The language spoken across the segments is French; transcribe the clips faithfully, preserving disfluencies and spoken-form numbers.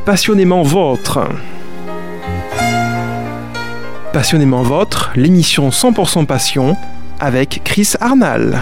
Passionnément Vôtre. Passionnément Vôtre, l'émission cent pour cent passion avec Chris Arnal.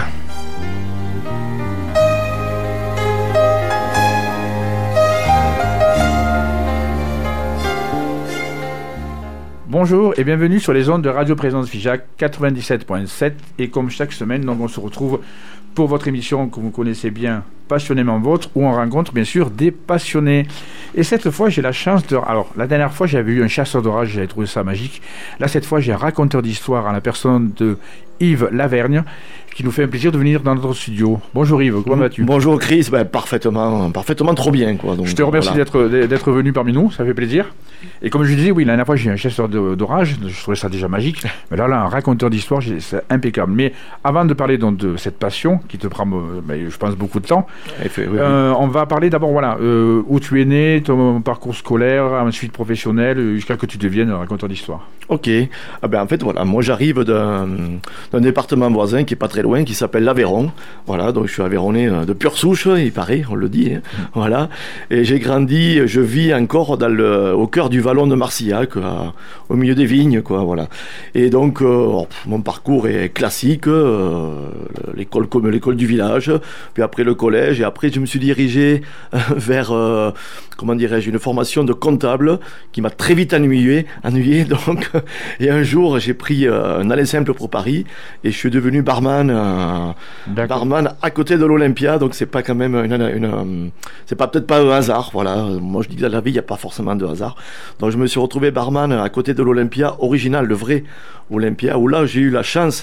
Bonjour et bienvenue sur les ondes de Radio Présence Figeac quatre-vingt-dix-sept point sept, et comme chaque semaine, donc on se retrouve pour votre émission que vous connaissez bien, Passionnément Vôtre, où on rencontre bien sûr des passionnés. Et cette fois, j'ai la chance de... Alors, la dernière fois, j'avais eu un chasseur d'orage, j'avais trouvé ça magique. Là, cette fois, j'ai un raconteur d'histoire à la personne de Yves Lavergne, qui nous fait un plaisir de venir dans notre studio. Bonjour Yves, comment vas-tu ? Bonjour Chris, ben, parfaitement, parfaitement trop bien, quoi. Donc, je te remercie voilà. d'être, d'être venu parmi nous, ça fait plaisir. Et comme je disais, oui, la dernière fois, j'ai eu un chasseur d'orage, je trouvais ça déjà magique. Mais là, là, un raconteur d'histoire, c'est impeccable. Mais avant de parler donc de cette passion, qui te prend, ben, je pense, beaucoup de temps, fait, oui, euh, oui. on va parler d'abord, voilà, euh, où tu es né, ton parcours scolaire, ensuite professionnel, jusqu'à que tu deviennes un raconteur d'histoire. Ok. Ah ben, en fait, voilà, moi j'arrive d'un, d'un département voisin qui est pas très loin, qui s'appelle l'Aveyron. Voilà, donc je suis Aveyronnais de pure souche, il paraît, on le dit. Hein. Mmh. Voilà. Et j'ai grandi, je vis encore dans le, au cœur du vallon de Marcillac, à, au milieu des vignes, quoi, voilà. Et donc, euh, mon parcours est classique, euh, l'école comme l'école du village, puis après le collège, et après je me suis dirigé euh, vers, euh, comment dirais-je, une formation de comptable qui m'a très vite ennuyé, ennuyé donc. Et un jour, j'ai pris euh, un aller simple pour Paris, et je suis devenu barman, euh, barman à côté de l'Olympia, donc c'est pas quand même une, une, une c'est pas peut-être pas un hasard, voilà. Moi je dis que dans la vie il y a pas forcément de hasard. Donc je me suis retrouvé barman à côté de l'Olympia original, le vrai Olympia, où là j'ai eu la chance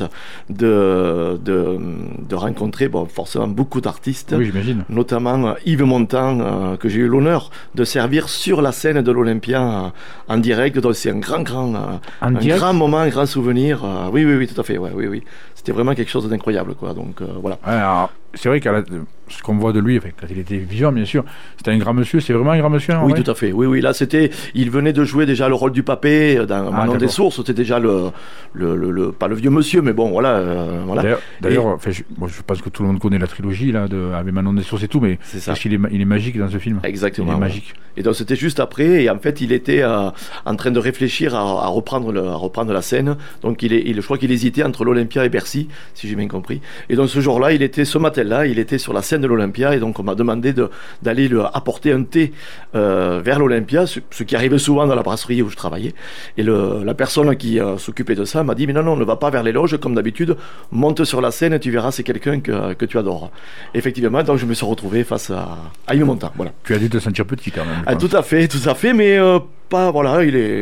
de de, de rencontrer bon forcément beaucoup d'artistes, oui, j'imagine. Notamment Yves Montand, euh, que j'ai eu l'honneur de servir sur la scène de l'Olympia euh, en direct. Donc c'est un grand grand euh, un direct? grand moment, un grand souvenir. Euh, oui oui oui tout à fait, ouais, oui oui. C'était vraiment quelque chose d'incroyable, quoi. Donc euh, voilà. Alors, c'est vrai qu'à la, ce qu'on voit de lui, enfin, quand il était vivant, bien sûr, c'était un grand monsieur. C'est vraiment un grand monsieur. Hein, oui, ouais. tout à fait. Oui, oui. Là, c'était, il venait de jouer déjà le rôle du papé dans ah, Manon des Sources. C'était déjà le, le, le, le, pas le vieux monsieur, mais bon, voilà, euh, voilà. D'ailleurs, d'ailleurs et... enfin, je, bon, je pense que tout le monde connaît la trilogie là, de, avec Manon des Sources et tout, mais c'est ça. Parce qu'il est, il est magique dans ce film. Exactement. Il est ouais. magique. Et donc c'était juste après, et en fait, il était euh, en train de réfléchir à, à reprendre le, à reprendre la scène. Donc, il est, il, je crois qu'il hésitait entre l'Olympia et Bercy, si j'ai bien compris. Et donc, ce jour-là, il était, ce matin-là, il était sur la scène de l'Olympia, et donc on m'a demandé de, d'aller lui apporter un thé euh, vers l'Olympia, ce, ce qui arrivait souvent dans la brasserie où je travaillais. Et le, la personne qui euh, s'occupait de ça m'a dit, mais non, non, ne va pas vers les loges, comme d'habitude, monte sur la scène et tu verras, c'est quelqu'un que, que tu adores. Effectivement, donc je me suis retrouvé face à, à Yves Montand. Voilà. Tu as dû te sentir petit quand même. Ah, tout à fait, tout à fait, mais euh, pas, voilà, il est,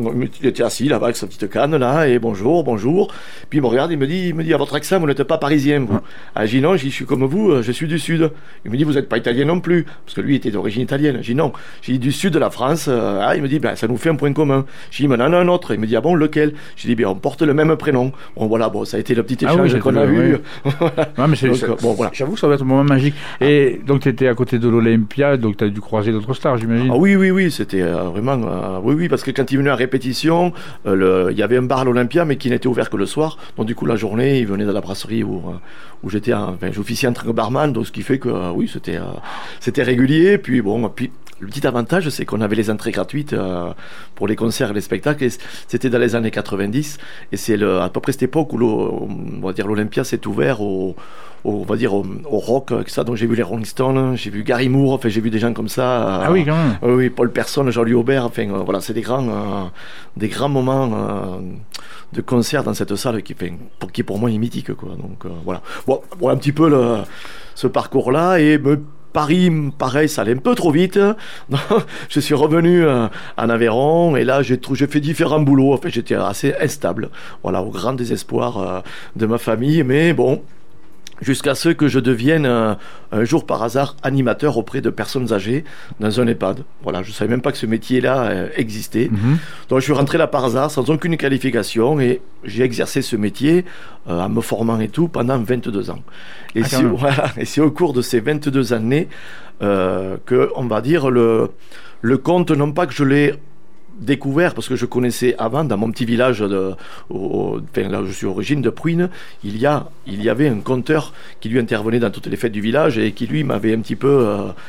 il était assis là-bas avec sa petite canne là, et bonjour, bonjour. Puis il me regarde, il me dit, il me dit, à votre accent, vous n'êtes pas parisien, vous. Ah, je dis non, je suis comme vous, je suis du sud. Il me dit, vous n'êtes pas italien non plus, parce que lui était d'origine italienne. Je dis non, je dis du sud de la France. Ah, il me dit, ben, ça nous fait un point commun. Je dis, mais non, non, un autre. Il me dit, ah bon, lequel? Je dis, ben, on porte le même prénom. Bon, voilà, bon, ça a été le petit échange ah oui, qu'on a eu. Oui. Ouais, mais c'est, donc, c'est, bon, voilà. J'avoue que ça va être un moment magique. Et donc, tu étais à côté de l'Olympia, donc tu as dû croiser d'autres stars, j'imagine. Ah oui, oui, oui, c'était euh, vraiment, euh, oui, oui, parce que quand il venait à répétition, euh, le, il y avait un bar à l'Olympia, mais qui n'était ouvert que le soir. Donc, du coup, la journée, il venait de la brasserie où, où j'étais, enfin, j'officiais en tant que barman, donc ce qui fait que, euh, oui, c'était, euh, c'était régulier. Puis bon, puis le petit avantage, c'est qu'on avait les entrées gratuites euh, pour les concerts et les spectacles. Et c'était dans les années quatre-vingt-dix, et c'est le, à peu près cette époque où on va dire l'Olympia s'est ouvert au, au, on va dire au, au rock, ça. Donc j'ai vu les Rolling Stones, j'ai vu Gary Moore, enfin j'ai vu des gens comme ça. Ah euh, oui, quand même. Euh, oui, Paul Persson, Jean-Louis Aubert, enfin euh, voilà, c'est des grands, euh, des grands moments euh, de concert dans cette salle qui, fait, pour, qui pour moi est mythique, quoi. Donc euh, voilà, bon, bon, un petit peu le, ce parcours-là, et me Paris, pareil, ça allait un peu trop vite. Je suis revenu euh, en Aveyron, et là j'ai, j'ai fait différents boulots. En fait, j'étais assez instable, voilà, au grand désespoir euh, de ma famille. Mais bon, jusqu'à ce que je devienne euh, un jour par hasard animateur auprès de personnes âgées dans un EHPAD. Voilà, je savais même pas que ce métier-là euh, existait. Mm-hmm. Donc je suis rentré là par hasard sans aucune qualification, et j'ai exercé ce métier euh, en me formant et tout pendant vingt-deux ans. Et, ah, c'est, voilà, et c'est au cours de ces vingt-deux années euh, que, on va dire, le, le conte, non pas que je l'ai découvert, parce que je connaissais avant, dans mon petit village de, au, enfin, là où je suis origine, de Pruine, il y a, il y avait un conteur qui lui intervenait dans toutes les fêtes du village, et qui lui m'avait un petit peu euh,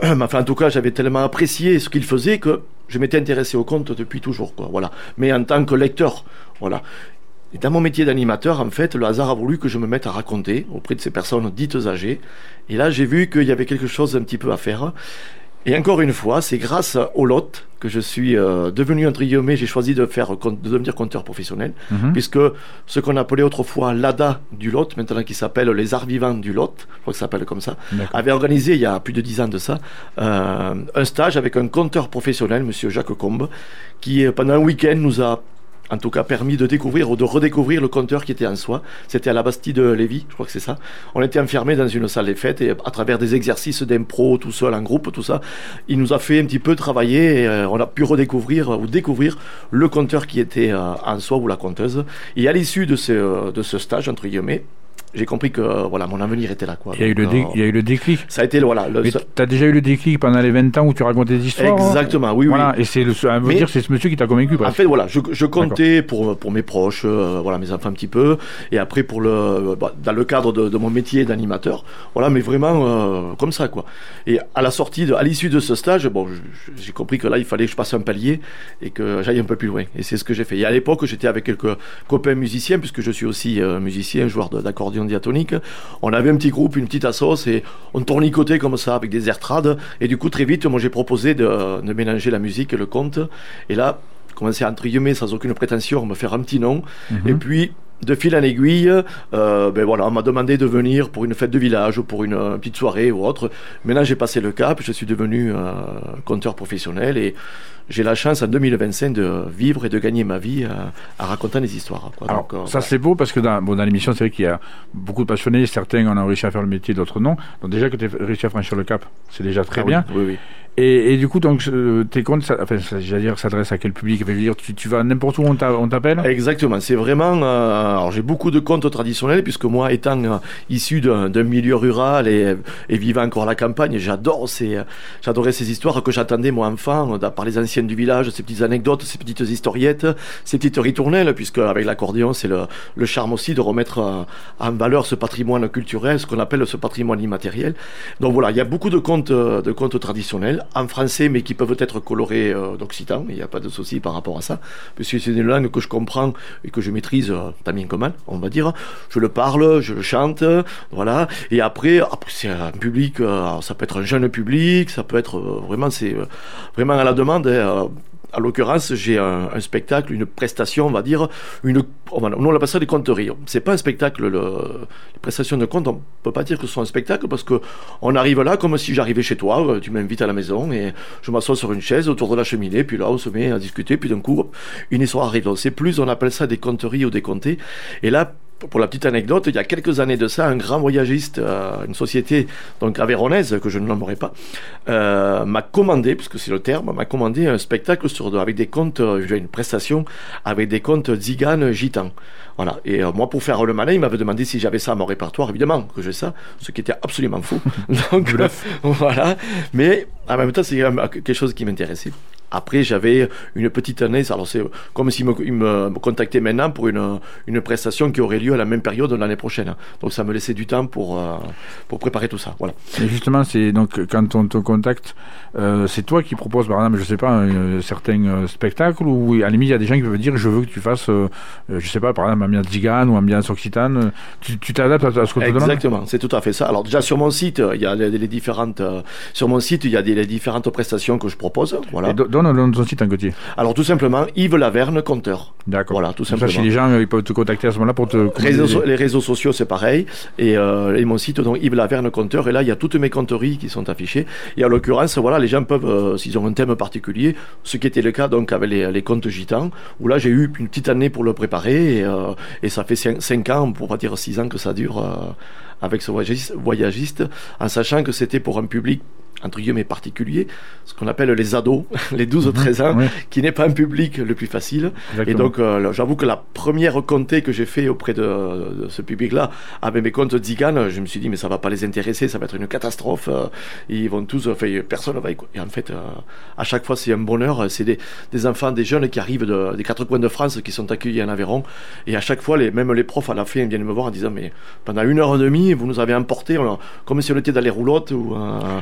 enfin, en tout cas, j'avais tellement apprécié ce qu'il faisait que je m'étais intéressé au conte depuis toujours, quoi. Voilà. Mais en tant que lecteur, voilà. Et dans mon métier d'animateur, en fait, le hasard a voulu que je me mette à raconter auprès de ces personnes dites âgées. Et là, j'ai vu qu'il y avait quelque chose un petit peu à faire. Et encore une fois, c'est grâce au Lot que je suis euh, devenu, entre guillemets, j'ai choisi de, faire, de devenir conteur professionnel, mm-hmm. puisque ce qu'on appelait autrefois l'A D A du Lot, maintenant qui s'appelle les Arts Vivants du Lot, je crois que ça s'appelle comme ça, D'accord. avait organisé, il y a plus de dix ans de ça, euh, un stage avec un conteur professionnel, monsieur Jacques Combe, qui, pendant un week-end, nous a en tout cas permis de découvrir ou de redécouvrir le conteur qui était en soi. C'était à la Bastille de Lévis, je crois que c'est ça. On était enfermés dans une salle des fêtes et à travers des exercices d'impro, tout seul, en groupe, tout ça, il nous a fait un petit peu travailler et euh, on a pu redécouvrir ou découvrir le conteur qui était euh, en soi ou la conteuse. Et à l'issue de ce, euh, de ce stage, entre guillemets, j'ai compris que euh, voilà, mon avenir était là, quoi. Il y a, eu le dé- euh, il y a eu le déclic. Ça a été voilà. Le, Mais t'as déjà eu le déclic pendant les vingt ans où tu racontais des histoires. Exactement, hein oui, voilà. oui. Et c'est le, à me dire, c'est ce monsieur qui t'a convaincu. En fait, voilà, je, je comptais pour pour mes proches, euh, voilà, mes enfants un petit peu, et après pour le bah, dans le cadre de, de mon métier d'animateur, voilà, mais vraiment euh, comme ça, quoi. Et à la sortie, de, à l'issue de ce stage, bon, je, j'ai compris que là, il fallait que je passe un palier et que j'aille un peu plus loin. Et c'est ce que j'ai fait. Et à l'époque, j'étais avec quelques copains musiciens, puisque je suis aussi euh, musicien, joueur de, d'accordéon diatonique. On avait un petit groupe, une petite assos, et on tournicotait comme ça avec des air trad. Et du coup, très vite, moi, j'ai proposé de, de mélanger la musique et le conte. Et là, commencer à, entre guillemets, sans aucune prétention, me faire un petit nom. Mm-hmm. Et puis, de fil en aiguille, euh, ben voilà, on m'a demandé de venir pour une fête de village ou pour une, une petite soirée ou autre. Maintenant, j'ai passé le cap, je suis devenu euh, conteur professionnel et j'ai la chance en deux mille vingt-cinq de vivre et de gagner ma vie à, à raconter des histoires, quoi. Alors, donc, euh, ça voilà. C'est beau parce que dans, bon, dans l'émission, c'est vrai qu'il y a beaucoup de passionnés, certains en ont réussi à faire le métier, d'autres non. Donc déjà que tu as réussi à franchir le cap, c'est déjà très ah, bien. Oui, oui, oui. Et, et du coup, donc, euh, tes comptes, ça, enfin, ça, j'allais dire, s'adresse à quel public? Enfin, je veux dire, tu, tu vas n'importe où, on, t'a, on t'appelle? Exactement. C'est vraiment. Euh, alors, j'ai beaucoup de contes traditionnels, puisque moi, étant euh, issu d'un, d'un milieu rural et, et vivant encore à la campagne, j'adore ces, j'adorais ces histoires que j'attendais, moi, enfant, par les anciennes du village, ces petites anecdotes, ces petites historiettes, ces petites ritournelles, puisque avec l'accordéon, c'est le, le charme aussi de remettre euh, en valeur ce patrimoine culturel, ce qu'on appelle ce patrimoine immatériel. Donc voilà, il y a beaucoup de contes, de contes traditionnels en français, mais qui peuvent être colorés euh, d'occitan. Il n'y a pas de souci par rapport à ça, puisque c'est une langue que je comprends et que je maîtrise euh, tant bien que mal, on va dire. Je le parle, je le chante, voilà. Et après, après c'est un public, euh, ça peut être un jeune public, ça peut être euh, vraiment, c'est euh, vraiment à la demande. Euh, À l'occurrence, j'ai un, un spectacle, une prestation, on va dire, une, on va, nous on appelle ça des conteries. C'est pas un spectacle, le, les prestations de contes, on peut pas dire que ce soit un spectacle parce que on arrive là comme si j'arrivais chez toi, tu m'invites à la maison et je m'assois sur une chaise autour de la cheminée, puis là on se met à discuter, puis d'un coup, une histoire arrive. Donc c'est plus, on appelle ça des conteries ou des contés. Et là, pour la petite anecdote, il y a quelques années de ça, un grand voyagiste, euh, une société donc avéronaise, que je ne nommerai pas, euh, m'a commandé, puisque c'est le terme, m'a commandé un spectacle sur, avec des contes, euh, une prestation avec des contes tziganes gitans. Voilà. Et euh, moi, pour faire le malin, il m'avait demandé si j'avais ça à mon répertoire. Évidemment que j'ai ça, ce qui était absolument fou. Donc, euh, voilà. Mais en même temps, c'est quelque chose qui m'intéressait. Après, j'avais une petite année, alors c'est comme s'il me, il me contactait maintenant pour une, une prestation qui aurait lieu à la même période l'année prochaine. Donc ça me laissait du temps pour, euh, pour préparer tout ça. Voilà. Et justement, c'est donc quand on te contacte, euh, c'est toi qui proposes, par exemple, je sais pas, un, certains euh, spectacles, ou à la limite, il y a des gens qui peuvent dire, je veux que tu fasses, euh, je sais pas, par exemple, ambiance tzigane ou ambiance occitane. Tu, tu t'adaptes à, à ce qu'on te demande? Exactement, c'est tout à fait ça. Alors déjà, sur mon site, il y a les, les différentes, euh, sur mon site, il y a des, les différentes prestations que je propose. Voilà. Et donne le ton site, un côté. Alors tout simplement, Yves Laverne, conteur. D'accord. Voilà, tout simplement. Ça, si les gens ils peuvent te contacter à ce moment-là pour te. Réseaux, les réseaux sociaux, c'est pareil. Et, euh, et mon site, donc Yves Laverne, conteur. Et là, il y a toutes mes conteries qui sont affichées. Et en l'occurrence, voilà, les gens peuvent, euh, s'ils ont un thème particulier, ce qui était le cas donc avec les, les contes gitans, où là, j'ai eu une petite année pour le préparer. Et, euh, et ça fait cinq ans, pour pas dire six ans que ça dure, euh, avec ce voyagiste, voyagiste, en sachant que c'était pour un public entre guillemets particulier, ce qu'on appelle les ados, les douze à treize ans, oui. Qui n'est pas un public le plus facile. Exactement. Et donc, euh, j'avoue que la première comptée que j'ai fait auprès de, de ce public-là, avec mes contes tziganes, je me suis dit, mais ça va pas les intéresser, ça va être une catastrophe, euh, ils vont tous, enfin, personne va écouter. Et en fait, euh, à chaque fois, c'est un bonheur, c'est des, des enfants, des jeunes qui arrivent de, des quatre coins de France, qui sont accueillis en Aveyron, et à chaque fois, les, même les profs à la fin viennent me voir en disant, mais pendant une heure et demie, vous nous avez emporté, on, comme si on était dans les roulottes, ou, euh, mais... voilà,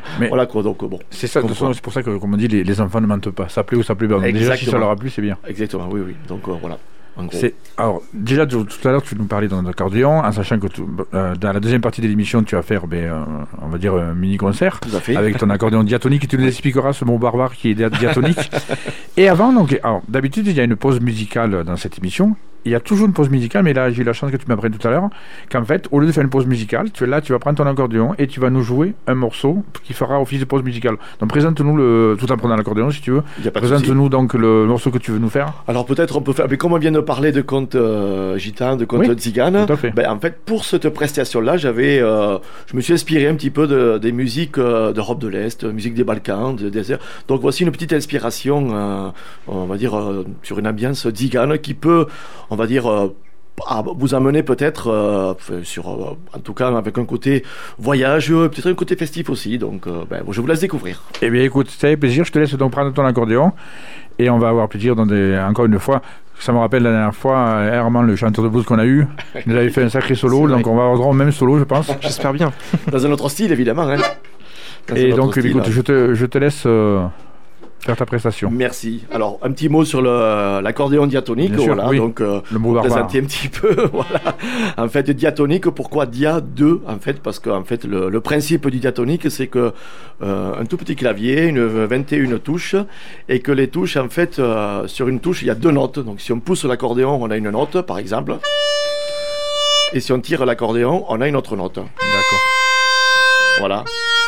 quoi, donc bon. C'est ça, de toute façon, c'est pour ça que, comme on dit, les, les enfants ne mentent pas. Ça plaît ou ça plaît pas. Donc, déjà, si ça leur a plu, c'est bien. Exactement, oui, oui. Donc euh, voilà. C'est, alors, déjà, tout, tout à l'heure, tu nous parlais d'un accordéon, en sachant que tu, euh, dans la deuxième partie de l'émission, tu vas faire, ben, euh, on va dire, un mini-concert avec ton accordéon diatonique, et tu nous expliqueras ce mot barbare qui est diatonique. Et avant, donc, alors, d'habitude, il y a une pause musicale dans cette émission. Il y a toujours une pause musicale, mais là, j'ai eu la chance que tu m'apprennes tout à l'heure, qu'en fait, au lieu de faire une pause musicale, tu es là, tu vas prendre ton accordéon et tu vas nous jouer un morceau qui fera office de pause musicale. Donc, présente-nous, le, tout en prenant l'accordéon, si tu veux, présente-nous donc le morceau que tu veux nous faire. Alors, peut-être on peut faire, mais comme on vient de parler de contes euh, gitans, de contes oui, tziganes, ben, en fait, pour cette prestation-là, j'avais, euh, je me suis inspiré un petit peu de, des musiques euh, d'Europe de l'Est, musique des Balkans, des déserts. Donc, voici une petite inspiration, euh, on va dire, euh, sur une ambiance tzigane qui peut, on va dire, euh, à vous amener peut-être euh, sur, euh, en tout cas avec un côté voyageux, peut-être un côté festif aussi. Donc, euh, ben, je vous laisse découvrir. Eh bien, écoute, ça fait plaisir. Je te laisse donc prendre ton accordéon et on va avoir plaisir dans des, encore une fois. Ça me rappelle la dernière fois, Herman, le chanteur de blues qu'on a eu, il avait fait un sacré solo, donc on va avoir droit au même solo, je pense. J'espère bien. Dans un autre style, évidemment. Hein. Et donc, style, écoute, hein. je, te, je te laisse euh, faire ta prestation. Merci. Alors, un petit mot sur le, l'accordéon diatonique. Bien voilà, sûr, oui. Donc, euh, le mot pour présenter un petit peu. Voilà. En fait, diatonique, pourquoi dia deux en fait, parce que en fait, le, le principe du diatonique, c'est que euh, un tout petit clavier, une vingt et une touches, et que les touches, en fait, euh, sur une touche, il y a deux notes. Donc, si on pousse l'accordéon, on a une note, par exemple. Et si on tire l'accordéon, on a une autre note. D'accord. Voilà.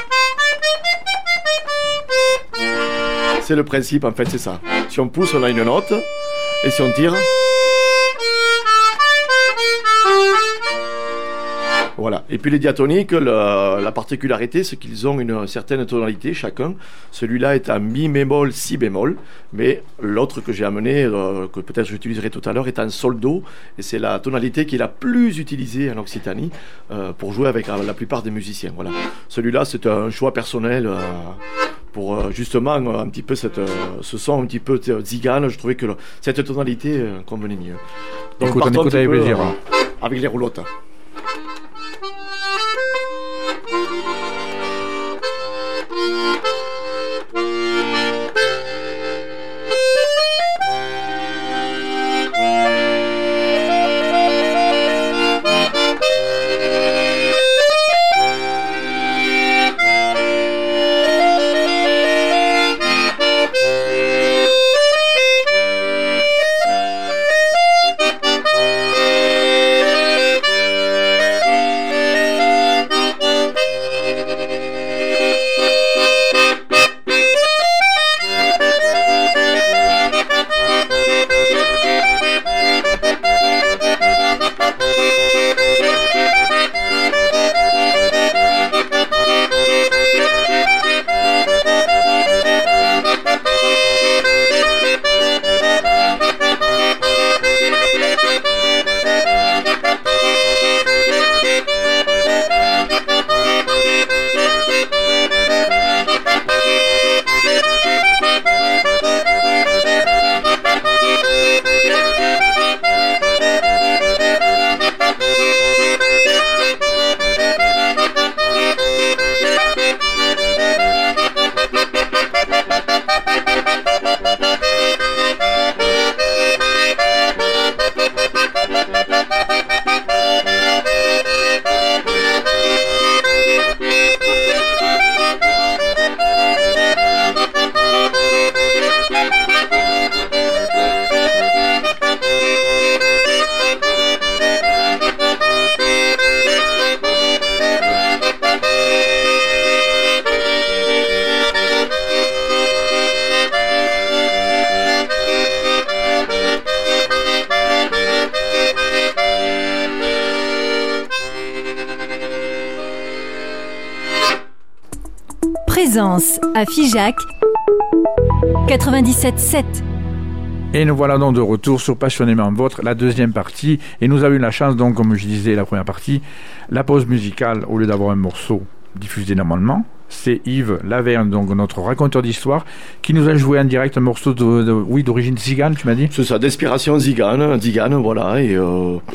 C'est le principe, en fait, c'est ça. Si on pousse, on a une note, et si on tire... Voilà. Et puis les diatoniques, le, la particularité, c'est qu'ils ont une certaine tonalité chacun. Celui-là est à mi bémol, si bémol, mais l'autre que j'ai amené, euh, que peut-être j'utiliserai tout à l'heure, est en sol do, et c'est la tonalité qui est la plus utilisée en Occitanie euh, pour jouer avec la, la plupart des musiciens. Voilà. Celui-là, c'est un choix personnel. Euh, pour euh, justement euh, un petit peu cette, euh, ce son un petit peu tzigane, je trouvais que le, cette tonalité euh, convenait mieux. Donc, écoute, on écoute avec peu, plaisir. Euh, avec les roulottes. Présence à Figeac quatre-vingt-dix-sept sept. Et nous voilà donc de retour sur Passionnément Vôtre, la deuxième partie. Et nous avons eu la chance, donc, comme je disais, la première partie, la pause musicale, au lieu d'avoir un morceau diffusé normalement, c'est Yves Laverne, donc notre raconteur d'histoire, qui nous a joué en direct un morceau de, de, oui, d'origine tzigane, tu m'as dit ? C'est ça, d'inspiration tzigane, tzigane, voilà, et... Euh...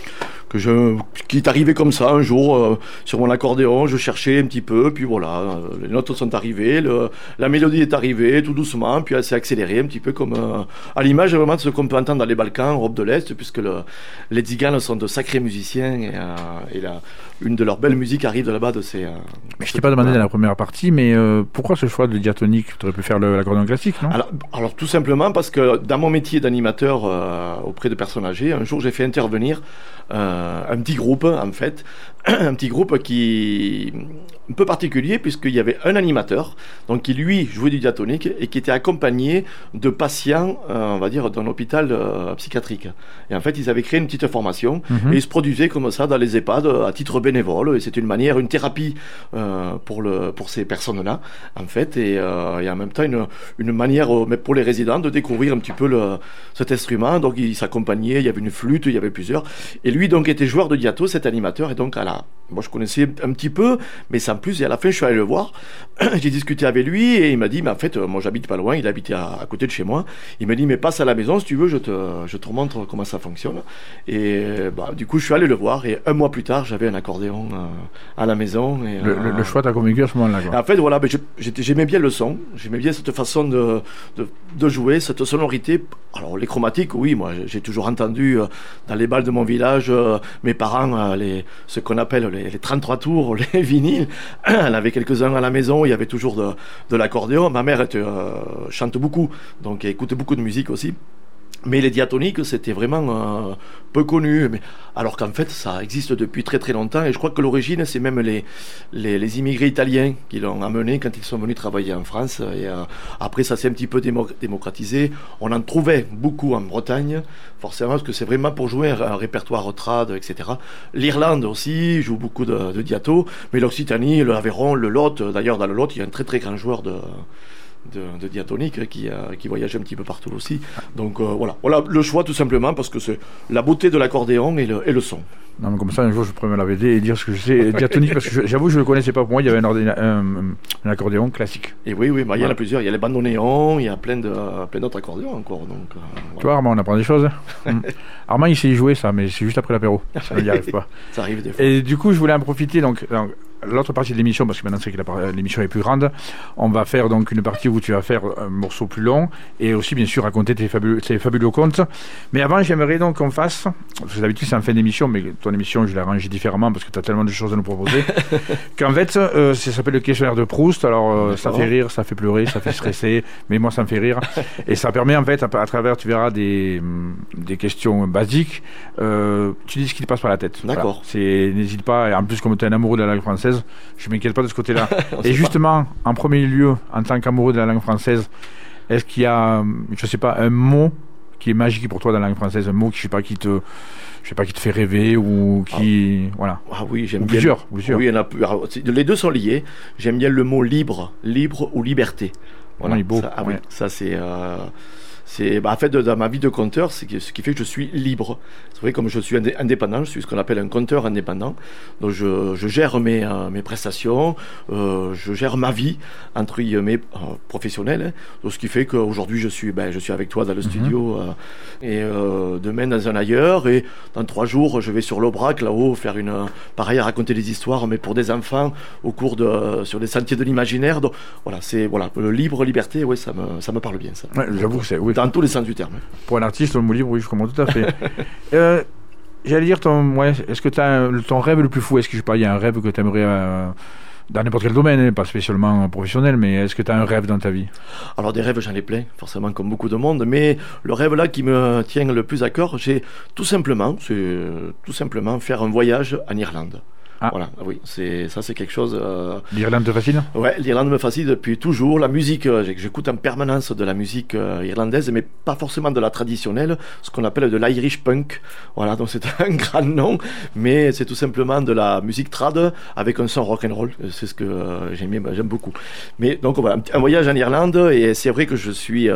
que je, qui est arrivé comme ça un jour euh, sur mon accordéon. Je cherchais un petit peu, puis voilà, euh, les notes sont arrivées, le, la mélodie est arrivée tout doucement, puis elle s'est accélérée un petit peu comme euh, à l'image vraiment de ce qu'on peut entendre dans les Balkans, Europe de l'Est, puisque le, les Tziganes sont de sacrés musiciens et, euh, et la, une de leurs belles musiques arrive de là-bas de ces. Euh, mais je t'ai pas demandé dans la première partie, mais euh, pourquoi ce choix de diatonique? Tu aurais pu faire le, l'accordéon classique, non? alors, alors tout simplement parce que dans mon métier d'animateur euh, auprès de personnes âgées, un jour j'ai fait intervenir euh, un petit groupe en fait, un petit groupe qui un peu particulier puisqu'il y avait un animateur donc qui lui jouait du diatonique et qui était accompagné de patients, euh, on va dire d'un hôpital euh, psychiatrique. Et en fait ils avaient créé une petite formation mm-hmm. et ils se produisaient comme ça dans les EHPAD à titre bénévole et c'était une manière, une thérapie euh, pour le pour ces personnes-là en fait et, euh, et en même temps une une manière euh, pour les résidents de découvrir un petit peu le, cet instrument. Donc ils s'accompagnaient, il y avait une flûte, il y avait plusieurs. Et lui donc était joueur de diato, cet animateur. Et donc à la, moi je connaissais un petit peu, mais sans plus. Et à la fin je suis allé le voir. J'ai discuté avec lui et il m'a dit, mais en fait moi j'habite pas loin. Il habitait à, à côté de chez moi. Il m'a dit, mais passe à la maison si tu veux, je te je te montre comment ça fonctionne. Et bah du coup je suis allé le voir. Et un mois plus tard j'avais un accordéon euh, à la maison. Et, le, euh, le choix t'a convaincu à ce moment-là. Quoi. En fait voilà, ben, j'étais, j'aimais bien le son, j'aimais bien cette façon de de, de jouer, cette sonorité. Alors les chromatiques, oui, moi j'ai toujours entendu euh, dans les bals de mon village, euh, mes parents, euh, les, ce qu'on appelle les, les trente-trois tours, les vinyles. Elle avait quelques-uns à la maison, il y avait toujours de, de l'accordéon. Ma mère était, euh, chante beaucoup, donc elle écoute beaucoup de musique aussi. Mais les diatoniques, c'était vraiment euh, peu connu. Mais, alors qu'en fait, ça existe depuis très très longtemps. Et je crois que l'origine, c'est même les, les, les immigrés italiens qui l'ont amené quand ils sont venus travailler en France. Et euh, après, ça s'est un petit peu démo- démocratisé. On en trouvait beaucoup en Bretagne, forcément, parce que c'est vraiment pour jouer un, un répertoire trad, et cetera. L'Irlande aussi joue beaucoup de, de diato. Mais l'Occitanie, le Aveyron, le Lot, d'ailleurs, dans le Lot, il y a un très très grand joueur de... De, de diatonique qui, euh, qui voyage un petit peu partout aussi. Donc euh, voilà. voilà le choix tout simplement parce que c'est la beauté de l'accordéon et le, et le son. Non, mais comme ça un jour je pourrais me la vêter et dire ce que je sais diatonique parce que je, j'avoue je ne le connaissais pas. Pour moi il y avait un, ordina- un, un accordéon classique. Et oui oui bah, il y en a plusieurs. Il y a les bandoneons, il y a plein de plein d'autres accordéons encore. Donc euh, voilà. Tu vois Armand, on apprend des choses. hum. Armand il sait y jouer ça mais c'est juste après l'apéro. Ça n'y arrive pas. Ça arrive des fois. Et du coup je voulais en profiter donc, donc l'autre partie de l'émission, parce que maintenant c'est que la, l'émission est plus grande, on va faire donc une partie où tu vas faire un morceau plus long et aussi bien sûr raconter tes fabuleux, tes fabuleux contes. Mais avant j'aimerais donc qu'on fasse, parce que d'habitude c'est en fin d'émission, mais ton émission je l'ai arrangée différemment parce que tu as tellement de choses à nous proposer, qu'en fait euh, ça s'appelle le questionnaire de Proust. Alors euh, ça fait rire, ça fait pleurer, ça fait stresser, mais moi ça me fait rire. Et ça permet en fait, à, à travers, tu verras des, des questions basiques, euh, tu dis ce qui te passe par la tête. D'accord. Voilà. C'est, n'hésite pas, et en plus comme tu es un amoureux de la langue française, je ne m'inquiète pas de ce côté-là. Et justement, pas. En premier lieu, en tant qu'amoureux de la langue française, est-ce qu'il y a, je ne sais pas, un mot qui est magique pour toi dans la langue française, un mot qui, je sais pas, qui te, je sais pas, qui te fait rêver ou qui, ah. voilà. Ah oui, j'aime ou bien. Plusieurs, plusieurs. Oui, il y en a, les deux sont liés. J'aime bien le mot libre, libre ou liberté. Voilà. Oui, beau. Ça, ah ouais. oui, ça c'est. Euh... C'est, bah, en fait, dans ma vie de conteur, c'est ce qui fait que je suis libre. C'est vrai, comme je suis indépendant, je suis ce qu'on appelle un conteur indépendant. Donc, je, je gère mes, euh, mes prestations, euh, je gère ma vie, entre guillemets, euh, professionnelle. Hein. Donc, ce qui fait qu'aujourd'hui, je suis, ben, je suis avec toi dans le mm-hmm. studio, euh, et euh, demain dans un ailleurs, et dans trois jours, je vais sur l'Aubrac, là-haut, faire une, euh, pareil, à raconter des histoires, mais pour des enfants, au cours de, euh, sur les sentiers de l'imaginaire. Donc, voilà, c'est, voilà, le libre, liberté, ouais, ça me, ça me parle bien, ça. Ouais, j'avoue que c'est, oui. Dans tous les sens du terme. Pour un artiste, le mot libre, oui, je comprends tout à fait. euh, j'allais dire, ton, ouais, est-ce que tu as ton rêve le plus fou? Est-ce que je sais pas, il y a un rêve que tu aimerais euh, dans n'importe quel domaine, hein, pas spécialement professionnel, mais est-ce que tu as un rêve dans ta vie? Alors des rêves, j'en ai plein, forcément comme beaucoup de monde, mais le rêve là qui me tient le plus à cœur, j'ai tout simplement, c'est tout simplement faire un voyage en Irlande. Ah. Voilà, oui, c'est, ça c'est quelque chose... Euh... L'Irlande te fascine? Ouais, l'Irlande me fascine depuis toujours. La musique, euh, j'écoute en permanence de la musique euh, irlandaise, mais pas forcément de la traditionnelle, ce qu'on appelle de l'Irish punk. Voilà, donc c'est un grand nom, mais c'est tout simplement de la musique trad avec un son rock'n'roll. C'est ce que euh, j'aime, j'aime beaucoup. Mais donc voilà, un, un voyage en Irlande, et c'est vrai que je suis... Euh, dans,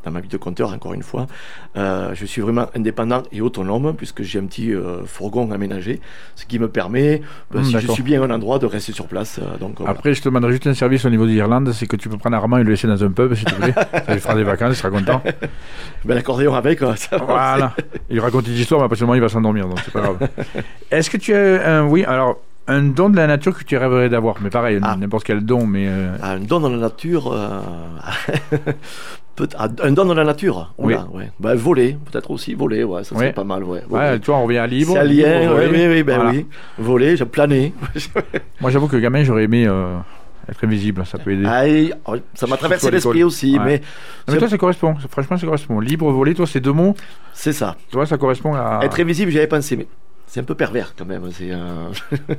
dans ma vie de conteur, encore une fois. Euh, je suis vraiment indépendant et autonome, puisque j'ai un petit euh, fourgon aménagé, ce qui me permet, bah, mmh, si d'accord. je suis bien à un endroit, de rester sur place. Euh, donc, Après, voilà. je te demanderai juste un service au niveau de l'Irlande, c'est que tu peux prendre Armand et le laisser dans un pub, s'il te plaît. Ça lui fera des vacances, il sera content. Ben, l'accordéon avec, ça voilà. Il raconte des histoires, mais absolument, il va s'endormir, donc c'est pas grave. Est-ce que tu as un... Oui, alors... Un don de la nature que tu rêverais d'avoir, mais pareil, ah. n'importe quel don, mais... Euh... Ah, un don de la nature... Euh... Peut- ah, un don de la nature Oula, oui. ouais. Ben, voler, peut-être aussi, voler, ouais, ça serait oui. pas mal, ouais. ouais. Tu vois, on revient à libre. C'est alien, oui, oui, oui, ben voilà. oui. Voler, j'ai plané. Moi, j'avoue que gamin, j'aurais aimé... Euh... être invisible, ça peut aider. Aïe, ça m'a traversé l'esprit aussi, ouais. mais... Non, mais toi, ça correspond, franchement, ça correspond. Libre, voler, toi, ces deux mots... C'est ça. Toi, ça correspond à... Être invisible, j'y avais pensé, mais... C'est un peu pervers quand même. C'est un...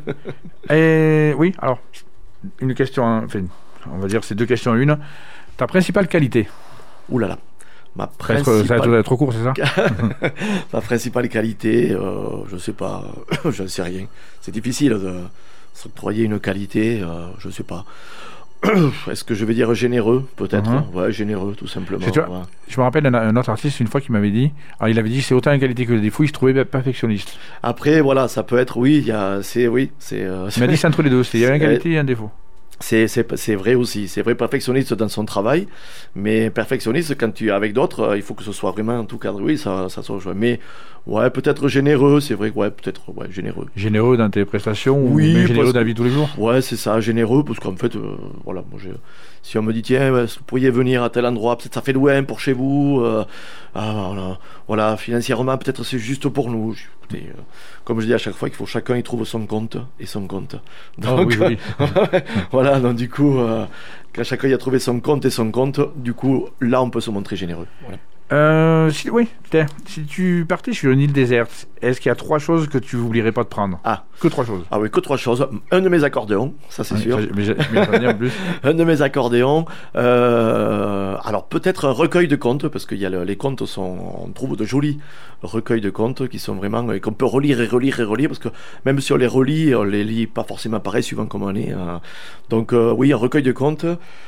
Et oui, alors, une question, enfin, on va dire c'est deux questions en une. Ta principale qualité? Ouh là là. Ma principale... Ça va être trop court, c'est ça? Ma principale qualité, euh, je sais pas, je ne sais rien. C'est difficile de s'octroyer une qualité, euh, je sais pas. Est-ce que je vais dire généreux, peut-être? uh-huh. Ouais, généreux, tout simplement. Tu vois, ouais. Je me rappelle un, un autre artiste, une fois, qui m'avait dit, alors il avait dit c'est autant une qualité que le défaut, il se trouvait perfectionniste. Après, voilà, ça peut être, oui, il y a, c'est, oui, c'est... Euh, il m'a dit c'est entre les deux, c'est, il y a une qualité et un défaut. C'est, c'est, c'est vrai aussi, c'est vrai perfectionniste dans son travail, mais perfectionniste quand tu es avec d'autres, il faut que ce soit vraiment tout cadre, oui, ça, ça soit joué. Mais ouais, peut-être généreux, c'est vrai, ouais, peut-être, ouais, généreux. Généreux dans tes prestations oui, ou même généreux dans la vie de tous les jours? Ouais, c'est ça, généreux, parce qu'en fait, euh, voilà, moi j'ai... Si on me dit, tiens, vous pourriez venir à tel endroit, peut-être ça fait loin pour chez vous, euh, ah, voilà, voilà, financièrement, peut-être c'est juste pour nous. Écoutez, euh, comme je dis à chaque fois, qu'il faut chacun y trouve son compte et son compte. Donc, oh, oui, oui. Voilà, donc du coup, euh, quand chacun y a trouvé son compte et son compte, du coup, là, on peut se montrer généreux. Voilà. Euh, si, oui, si tu partais sur une île déserte, est-ce qu'il y a trois choses que tu n'oublierais pas de prendre? Ah, que trois choses? Ah oui, que trois choses. Un de mes accordéons, ça c'est ah, sûr. Mais j'ai, mais j'en ai en plus. Un de mes accordéons. Euh, alors peut-être un recueil de contes, parce qu'il y a le, les contes sont, on trouve de jolis recueils de contes qui sont vraiment qu'on peut relire et relire et relire, parce que même si on les relit, on les lit pas forcément pareil suivant comment on est. Hein. Donc euh, oui, un recueil de contes.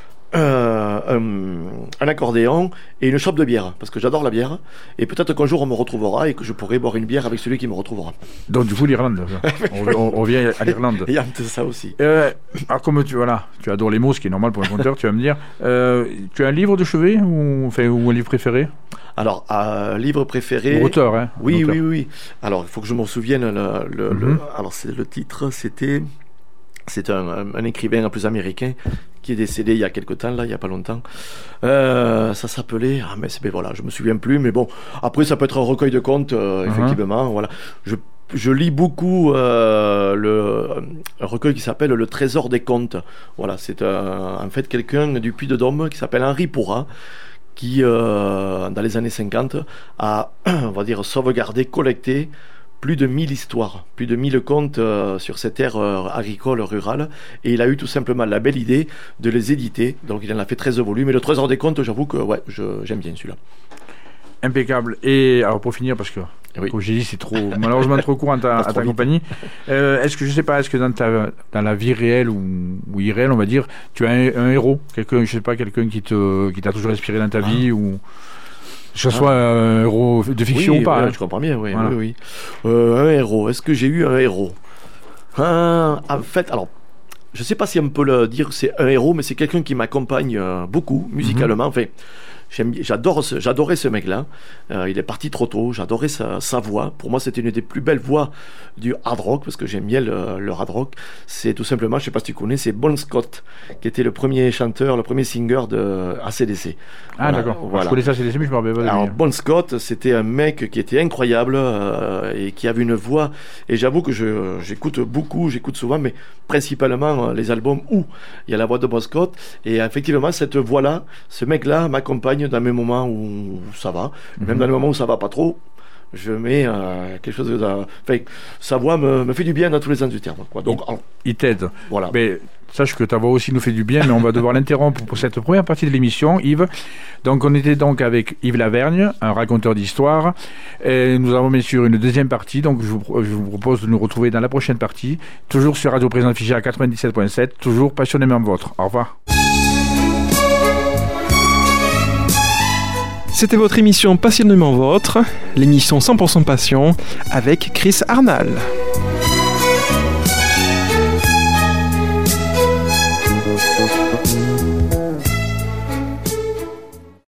Euh, un, un accordéon et une chope de bière, parce que j'adore la bière, et peut-être qu'un jour on me retrouvera et que je pourrai boire une bière avec celui qui me retrouvera. Donc du coup l'Irlande, on, on, on revient à l'Irlande. Il y a ça aussi. Euh, alors comme tu, voilà, tu adores les mots, ce qui est normal pour un conteur, tu vas me dire, euh, tu as un livre de chevet ou, enfin, ou un livre préféré? Alors, un livre préféré... Ou auteur, hein? Oui, auteur. oui, oui. Alors, il faut que je m'en souvienne. Le, le, mm-hmm. le, alors, c'est, le titre, c'était... C'est un, un, un écrivain un plus américain qui est décédé il y a quelque temps, là, il y a pas longtemps. Euh, ça s'appelait... Ah, mais c'est... Ben voilà, je me souviens plus, mais bon. Après, ça peut être un recueil de contes, euh, uh-huh. effectivement, voilà. Je... Je lis beaucoup euh, le, un recueil qui s'appelle Le Trésor des contes. Voilà, c'est euh, en fait quelqu'un du Puy-de-Dôme qui s'appelle Henri Pourrat, qui, euh, dans les années cinquante, a, on va dire, sauvegardé, collecté plus de mille histoires, plus de mille contes euh, sur cette terre euh, agricole, rurale, et il a eu tout simplement la belle idée de les éditer, donc il en a fait treize volumes, et Le Trésor des contes, j'avoue que ouais, je, j'aime bien celui-là. Impeccable. Et alors pour finir, parce que oui. comme j'ai dit, c'est trop malheureusement trop court à ta, à ta compagnie. Euh, est-ce que je sais pas, est-ce que dans ta dans la vie réelle ou, ou irréelle, on va dire, tu as un, un héros, quelqu'un, je sais pas, quelqu'un qui te qui t'a toujours inspiré dans ta ah. vie ou que ce soit ah. un héros de fiction oui, ou pas? Oui, hein. Je comprends bien. Oui, voilà. oui, oui. Euh, un héros. Est-ce que j'ai eu un héros? ah, En fait, alors. Je sais pas si on peut le dire, c'est un héros, mais c'est quelqu'un qui m'accompagne euh, beaucoup musicalement. Mm-hmm. Enfin, j'aime, j'adore ce, j'adorais ce mec-là. Euh, il est parti trop tôt. J'adorais sa, sa voix. Pour moi, c'était une des plus belles voix du hard rock, parce que j'aime bien le, le hard rock. C'est tout simplement, je sais pas si tu connais, c'est Bon Scott, qui était le premier chanteur, le premier singer de A C D C. Ah voilà, d'accord. Voilà. Je connaissais A C D C, mais je me rappelle pas. Alors Bon Scott, c'était un mec qui était incroyable euh, et qui avait une voix. Et j'avoue que je, j'écoute beaucoup, j'écoute souvent, mais principalement les albums où il y a la voix de Bon Scott, et effectivement cette voix-là, ce mec-là m'accompagne dans mes moments où ça va, mm-hmm. même dans les moments où ça va pas trop, je mets euh, quelque chose de... Enfin, sa voix me, me fait du bien dans tous les sens du terme, quoi. Donc, il, il t'aide. Voilà. Mais sache que ta voix aussi nous fait du bien, mais on va devoir l'interrompre pour cette première partie de l'émission, Yves. Donc on était donc avec Yves Lavergne, un raconteur d'histoire, et nous avons bien sûr une deuxième partie, donc je vous, je vous propose de nous retrouver dans la prochaine partie, toujours sur Radio Présence Figeac quatre-vingt-dix-sept point sept, toujours passionnément vôtre. Au revoir. C'était votre émission Passionnément Vôtre, l'émission cent pour cent Passion avec Chris Arnal.